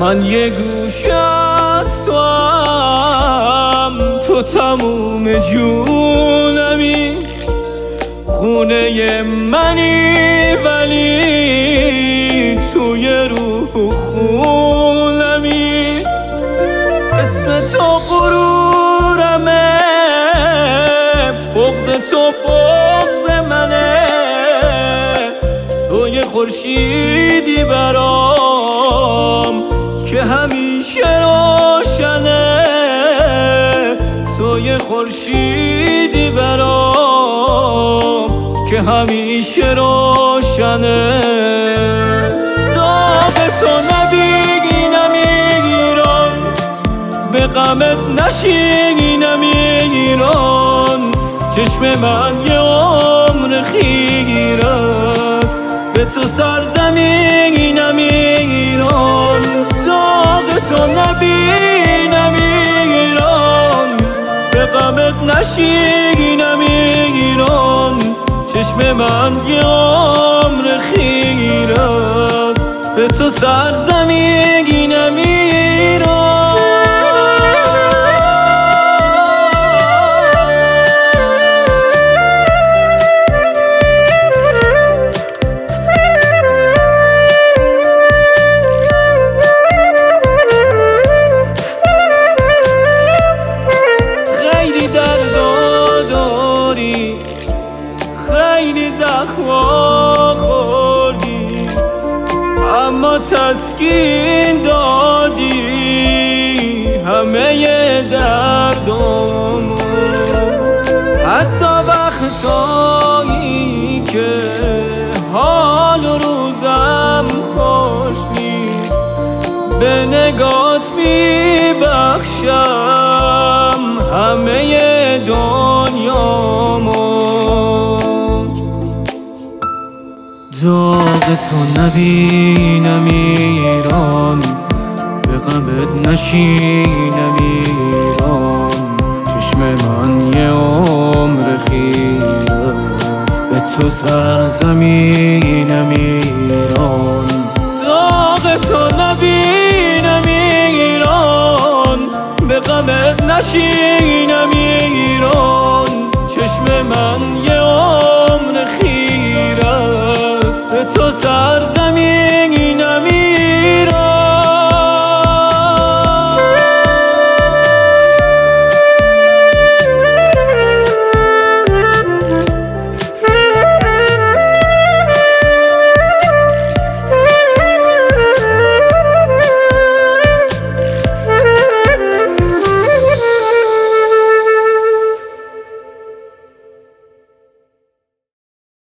من یه گوشه از تو تموم جونمی، خونه منی ولی توی روح خونمی. اسم تو غرورمه، بغض تو بغض منه. تو یه خورشیدی برام که همیشه روشنه. تو یه خورشیدی برام که همیشه روشنه. داغ تو نبینم ایران، به غمت نشینم ایران. چشم من یه عمر خیره است، به تو سرزمینم ایران. داغ تو نبینم ایران، به غمت نشینم ایران. چشم من یه عمر خیره است، به تو سرزمینم ایران. خیلی زخما خوردی اما تسکین دادی همه دردامو. حتی وقتایی که حال و روزم خوش نیست، به نگات میبخشم همه دنیامو. داغ تو نبینم ایران، به غمت نشینم ایران. چشم من یه عمر خیره است، به تو سرزمینم ایران. داغ تو نبینم ایران، به غمت نشینم ایران. چشم من یه عمر خیره است، به تو سرزمین